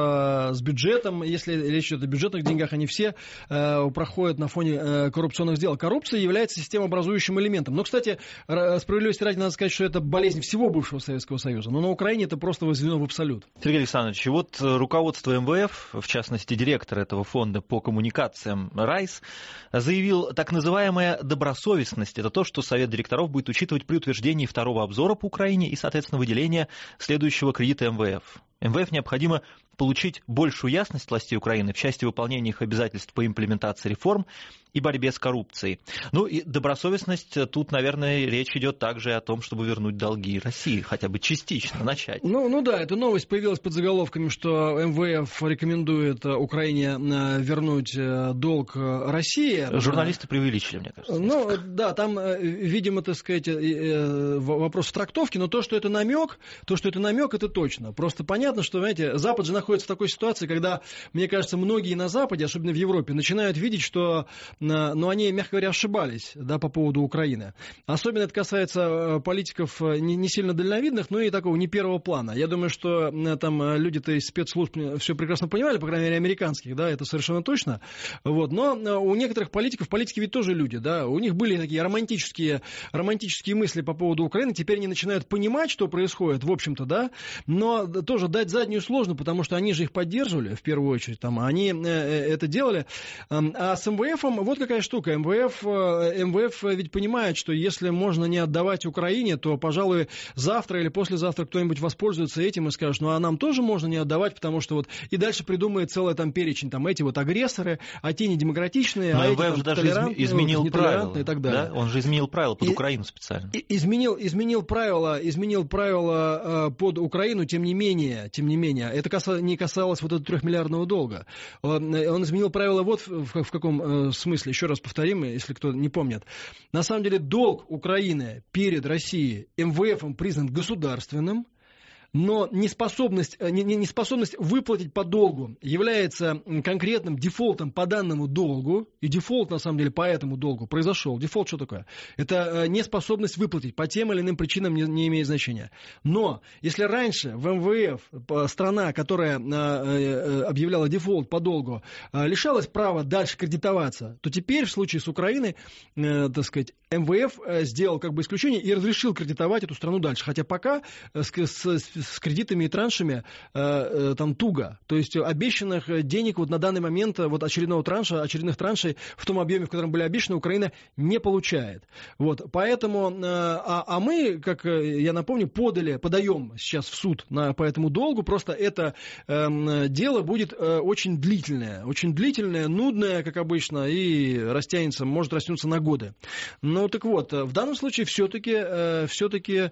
[SPEAKER 3] с бюджетом, если речь идет о бюджетных деньгах, они все проходят на фоне коррупционных сделок. Коррупция является системообразующим элементом. Но, кстати, справедливости ради надо сказать, что это болезнь всего бывшего Советского Союза. Но на Украине это просто возведено в абсолют.
[SPEAKER 2] Сергей Александрович, и вот руководство МВФ, в частности, директор этого фонда по коммуникациям Райс, заявил, так называемая добросовестность — это то, что Совет директоров будет учитывать при утверждении второго обзора по Украине и, соответственно, выделения следующего кредита МВФ. МВФ необходимо получить большую ясность властей Украины в части выполнения их обязательств по имплементации реформ и борьбе с коррупцией. Ну и добросовестность, тут, наверное, речь идет также о том, чтобы вернуть долги России, хотя бы частично начать.
[SPEAKER 3] Ну да, эта новость появилась под заголовками, что МВФ рекомендует Украине вернуть долг России.
[SPEAKER 2] Журналисты преувеличили, мне кажется.
[SPEAKER 3] Ну да, там, видимо, так сказать, вопрос в трактовке, но то, что это намек, это точно. Просто понятно, что, знаете, Запад же находится в такой ситуации, когда, мне кажется, многие на Западе, особенно в Европе, начинают видеть, что они, мягко говоря, ошибались, да, по поводу Украины. Особенно это касается политиков не сильно дальновидных, но и такого не первого плана. Я думаю, что там люди-то из спецслужб все прекрасно понимали, по крайней мере, американских, да, это совершенно точно. Вот. Но у некоторых политиков, политики ведь тоже люди, да, у них были такие романтические мысли по поводу Украины, теперь они начинают понимать, что происходит, в общем-то, да, но тоже дать заднюю сложно, потому что они же их поддерживали, в первую очередь, там, они это делали. А с МВФом вот какая штука. МВФ ведь понимает, что если можно не отдавать Украине, то, пожалуй, завтра или послезавтра кто-нибудь воспользуется этим и скажет, ну а нам тоже можно не отдавать, потому что вот и дальше придумает целый там перечень, там эти вот агрессоры, а те недемократические, а эти там толерантные,
[SPEAKER 2] изменил правила,
[SPEAKER 3] и так далее.
[SPEAKER 2] Да? Он же изменил правила под Украину специально.
[SPEAKER 3] Изменил правила под Украину, тем не менее, это не касалось вот этого 3-миллиардного долга. Он изменил правила вот в каком смысле, еще раз повторим, если кто не помнит. На самом деле долг Украины перед Россией МВФом признан государственным, но неспособность выплатить по долгу является конкретным дефолтом по данному долгу, и дефолт, на самом деле, по этому долгу произошел. Дефолт что такое? Это неспособность выплатить по тем или иным причинам не имеет значения. Но если раньше в МВФ страна, которая объявляла дефолт по долгу, лишалась права дальше кредитоваться, то теперь в случае с Украиной, так сказать, МВФ сделал как бы исключение и разрешил кредитовать эту страну дальше. Хотя пока с кредитами и траншами там туго. То есть обещанных денег вот на данный момент, вот очередных траншей в том объеме, в котором были обещаны, Украина не получает. Вот. Поэтому, а мы, как я напомню, подаем сейчас в суд по этому долгу. Просто это дело будет очень длительное, нудное, как обычно, и может растянуться на годы. Ну, так вот, в данном случае все-таки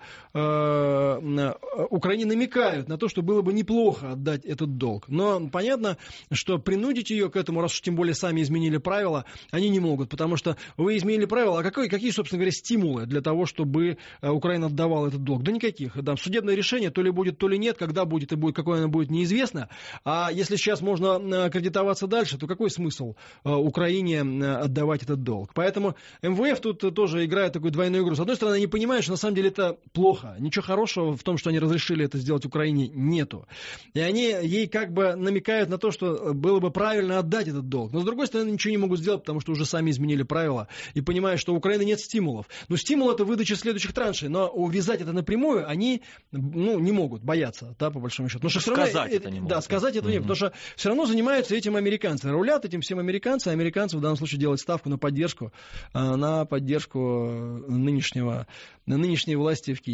[SPEAKER 3] Украине намекают на то, что было бы неплохо отдать этот долг. Но понятно, что принудить ее к этому, раз уж тем более сами изменили правила, они не могут, потому что вы изменили правила, а какие, собственно говоря, стимулы для того, чтобы Украина отдавала этот долг? Да никаких. Да, судебное решение то ли будет, то ли нет, когда будет и будет, какое оно будет, неизвестно. А если сейчас можно кредитоваться дальше, то какой смысл Украине отдавать этот долг? Поэтому МВФ тут тоже играет такую двойную игру. С одной стороны, они понимают, что на самом деле это плохо. Ничего хорошего в том, что они разрешили это сделать Украине, нету. И они ей как бы намекают на то, что было бы правильно отдать этот долг. Но с другой стороны, ничего не могут сделать, потому что уже сами изменили правила и понимают, что у Украины нет стимулов. Но стимул — это выдача следующих траншей. Но увязать это напрямую они не могут, боятся, да, по большому счету.
[SPEAKER 2] Сказать это не могут.
[SPEAKER 3] Да, сказать это не могут. Потому что все равно занимаются этим американцы. Рулят этим всем американцы, а американцы в данном случае делают ставку на поддержку нынешней власти в Киеве.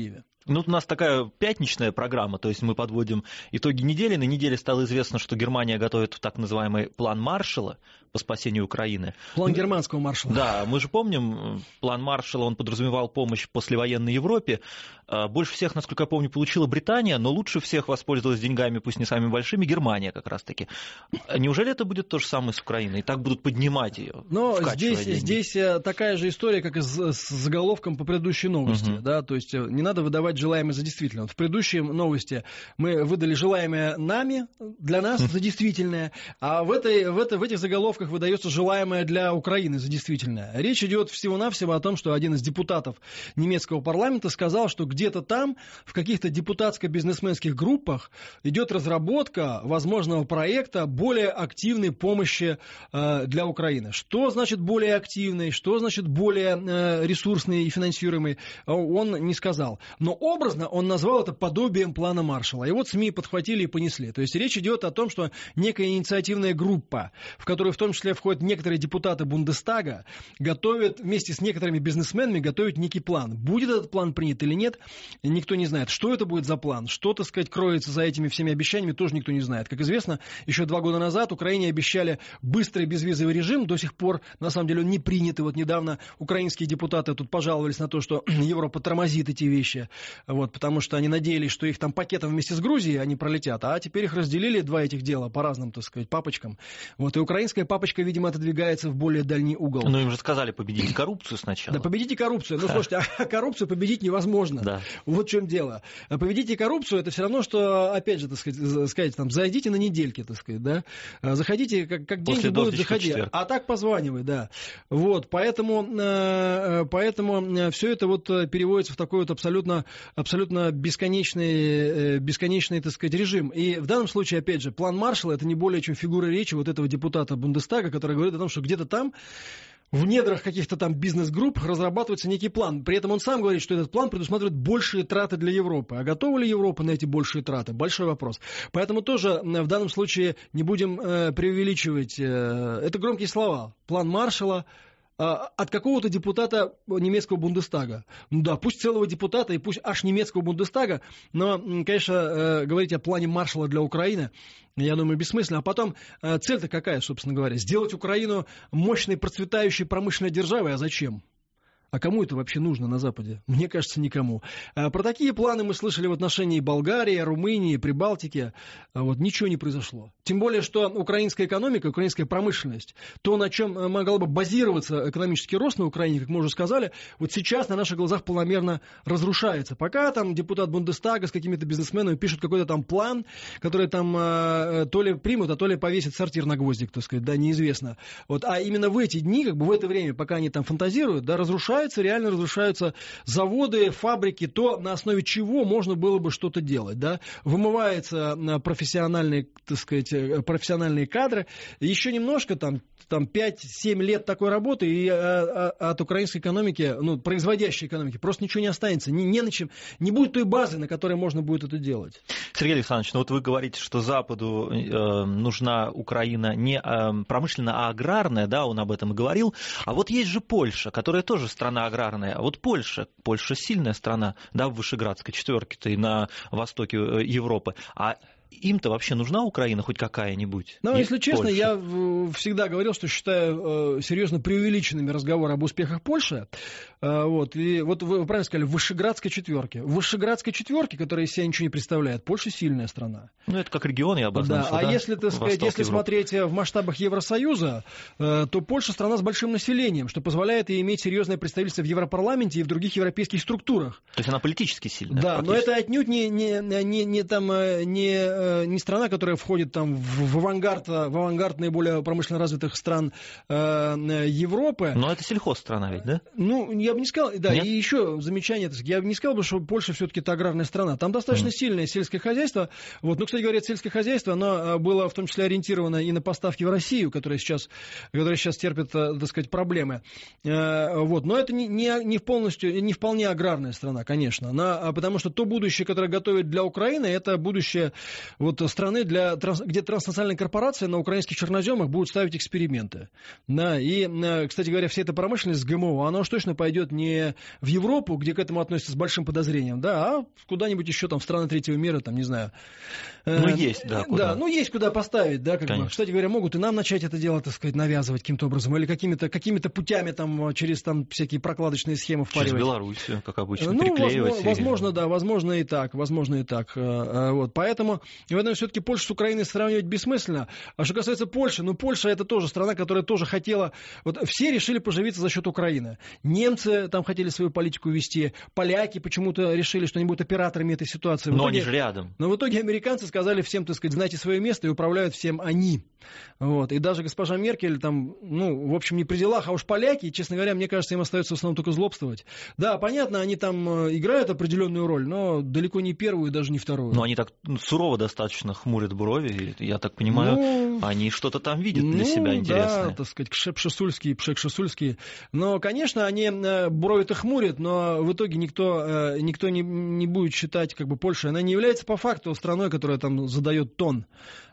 [SPEAKER 2] Ну, у нас такая пятничная программа, то есть мы подводим итоги недели. На неделе стало известно, что Германия готовит так называемый план Маршалла по спасению Украины.
[SPEAKER 3] План германского маршала.
[SPEAKER 2] Да, мы же помним, план Маршалла, он подразумевал помощь послевоенной Европе. Больше всех, насколько я помню, получила Британия, но лучше всех воспользовалась деньгами, пусть не самыми большими, Германия как раз-таки. Неужели это будет то же самое с Украиной? И так будут поднимать ее?
[SPEAKER 3] Но здесь такая же история, как и с заголовком по предыдущей новости. Да? То есть не надо выдавать желаемое за действительное. Вот в предыдущей новости мы выдали желаемое нами, для нас за действительное, а в этих заголовках выдается желаемое для Украины за действительное. Речь идет всего-навсего о том, что один из депутатов немецкого парламента сказал, что где-то там, в каких-то депутатско-бизнесменских группах идет разработка возможного проекта более активной помощи для Украины. Что значит более активной, что значит более ресурсной и финансируемой, он не сказал. Но образно он назвал это подобием плана Маршалла. И вот СМИ подхватили и понесли. То есть речь идет о том, что некая инициативная группа, в которую в том числе входят некоторые депутаты Бундестага, готовят вместе с некоторыми бизнесменами готовят некий план. Будет этот план принят или нет, никто не знает. Что это будет за план? Что, так сказать, кроется за этими всеми обещаниями, тоже никто не знает. Как известно, еще 2 года назад Украине обещали быстрый безвизовый режим. До сих пор, на самом деле, он не принят. И вот недавно украинские депутаты тут пожаловались на то, что Европа тормозит эти вещи. Вот, потому что они надеялись, что их там пакетом вместе с Грузией они пролетят. А теперь их разделили, 2 этих дела, по разным, так сказать, папочкам. Вот, и украинская папочка, видимо, отодвигается в более дальний угол.
[SPEAKER 2] Ну, им же сказали, победите коррупцию сначала.
[SPEAKER 3] Да, победите коррупцию. Ну, слушайте, а коррупцию победить невозможно. Да. Вот в чем дело. Победите коррупцию, это все равно, что, опять же, так сказать, там, зайдите на недельки, так сказать, да. Заходите, как деньги будут заходить. А так позванивай, да. Вот, поэтому все это вот переводится в такой вот абсолютно бесконечный, так сказать, режим. И в данном случае, опять же, план Маршалла — это не более чем фигура речи вот этого депутата Бундестага, который говорит о том, что где-то там в недрах каких-то там бизнес-групп разрабатывается некий план. При этом он сам говорит, что этот план предусматривает большие траты для Европы. А готова ли Европа на эти большие траты? Большой вопрос. Поэтому тоже в данном случае не будем преувеличивать. Это громкие слова. План Маршалла от какого-то депутата немецкого Бундестага. Ну да, пусть целого депутата и пусть аж немецкого Бундестага, но, конечно, говорить о плане Маршалла для Украины, я думаю, бессмысленно. А потом цель-то какая, собственно говоря? Сделать Украину мощной, процветающей промышленной державой, а зачем? А кому это вообще нужно на Западе? Мне кажется, никому. Про такие планы мы слышали в отношении Болгарии, Румынии, Прибалтики. Вот ничего не произошло. Тем более, что украинская экономика, украинская промышленность, то, на чем могла бы базироваться экономический рост на Украине, как мы уже сказали, вот сейчас на наших глазах планомерно разрушается. Пока там депутат Бундестага с какими-то бизнесменами пишет какой-то там план, который там то ли примут, а то ли повесят сортир на гвоздик, так сказать, да, неизвестно. Вот, а именно в эти дни, как бы в это время, пока они там фантазируют, да, реально разрушаются заводы, фабрики, то, на основе чего можно было бы что-то делать. Да? Вымываются профессиональные, так сказать, профессиональные кадры. Еще немножко, там 5-7 лет такой работы, и от украинской экономики, ну, производящей экономики, просто ничего не останется. Не на чем, не будет той базы, на которой можно будет это делать.
[SPEAKER 2] Сергей Александрович, ну вот вы говорите, что Западу нужна Украина не промышленная, а аграрная, да, он об этом и говорил. А вот есть же Польша, которая тоже страна аграрная. А вот Польша сильная страна, да, в Вышеградской четверке-то и на востоке Европы. А им-то вообще нужна Украина хоть какая-нибудь?
[SPEAKER 3] Ну, если честно, я всегда говорил, что считаю серьезно преувеличенными разговоры об успехах Польши. Вот, и вот вы правильно сказали, в Вышеградской четверке. В Вышеградской четверке, которая из себя ничего не представляет, Польша сильная страна.
[SPEAKER 2] Ну, это как регион, я обозначил.
[SPEAKER 3] Да, а если, так сказать, если смотреть в масштабах Евросоюза, то Польша страна с большим населением, что позволяет ей иметь серьезное представительство в Европарламенте и в других европейских структурах.
[SPEAKER 2] То есть она политически сильная.
[SPEAKER 3] Да, но это отнюдь не страна, которая входит там в авангард наиболее промышленно развитых стран Европы.
[SPEAKER 2] Но это сельхозстрана ведь, да?
[SPEAKER 3] Ну, я бы не сказал, да,
[SPEAKER 2] Нет?
[SPEAKER 3] И еще замечание, я бы не сказал, что Польша все-таки это аграрная страна. Там достаточно сильное сельское хозяйство. Вот, ну, кстати говоря, сельское хозяйство, оно было в том числе ориентировано и на поставки в Россию, которая сейчас терпит, так сказать, проблемы. Вот, но это не вполне аграрная страна, конечно. Потому что то будущее, которое готовит для Украины, это будущее вот страны, где транснациональные корпорации на украинских черноземах будут ставить эксперименты. Да, и, кстати говоря, вся эта промышленность с ГМО, она уж точно пойдет не в Европу, где к этому относятся с большим подозрением, да, а куда-нибудь еще там в страны третьего мира, там, не знаю.
[SPEAKER 2] Ну, есть, да, куда.
[SPEAKER 3] Да, ну, есть куда поставить, да, как бы. Кстати говоря, могут и нам начать это дело, так сказать, навязывать каким-то образом, или какими-то путями, там, через там всякие прокладочные схемы впаривать.
[SPEAKER 2] Через Белоруссию, как обычно, приклеивать.
[SPEAKER 3] Возможно, да, возможно и так. Вот, поэтому в этом все-таки Польшу с Украиной сравнивать бессмысленно. А что касается Польши, ну, Польша это тоже страна, которая тоже хотела, вот все решили поживиться за счет Украины. Немцы там хотели свою политику вести, поляки почему-то решили, что они будут операторами этой ситуации.
[SPEAKER 2] Но они же рядом.
[SPEAKER 3] Но в итоге американцы сказали всем, так сказать, знайте свое место, и управляют всем они. Вот. И даже госпожа Меркель там, ну, в общем, не при делах, а уж поляки, честно говоря, мне кажется, им остается в основном только злобствовать. Да, понятно, они там играют определенную роль, но далеко не первую и даже не вторую.
[SPEAKER 2] Но они так сурово достаточно хмурят брови, и, я так понимаю, они что-то там видят для себя интересное.
[SPEAKER 3] Да, так сказать, Пшек-Шесульский. Но, конечно, они брови-то хмурят, но в итоге никто не будет считать, как бы, Польша, она не является по факту страной, которая там задает тон.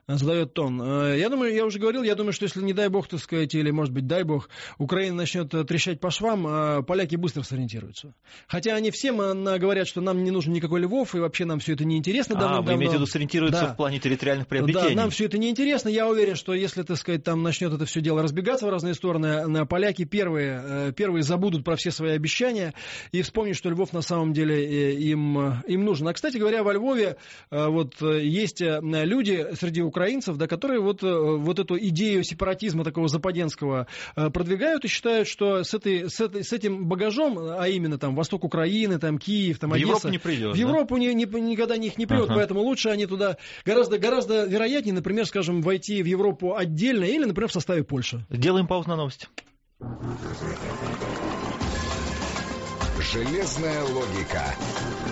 [SPEAKER 3] Я думаю, я уже говорил, что если, не дай бог, так сказать, или, может быть, дай бог, Украина начнет трещать по швам, поляки быстро сориентируются. Хотя они всем говорят, что нам не нужен никакой Львов, и вообще нам все это неинтересно давным-давно.
[SPEAKER 2] Вы имеете в виду сориентируются в плане территориальных приобретений?
[SPEAKER 3] Да, нам все это неинтересно. Я уверен, что если, так сказать, там начнет это все дело разбегаться в разные стороны, поляки первые забудут про все свои обещания и вспомнят, что Львов на самом деле им нужен. А, кстати говоря, во Львове вот есть люди среди украинцев, да, которые вот эту идею сепаратизма такого западенского продвигают и считают, что с этим багажом, а именно там восток Украины, там Киев, там Одесса,
[SPEAKER 2] в Европу не придет,
[SPEAKER 3] в Европу никогда их не придет, поэтому лучше они туда гораздо вероятнее, например, скажем, войти в Европу отдельно или, например, в составе Польши.
[SPEAKER 2] Делаем паузу на новости.
[SPEAKER 1] Железная логика.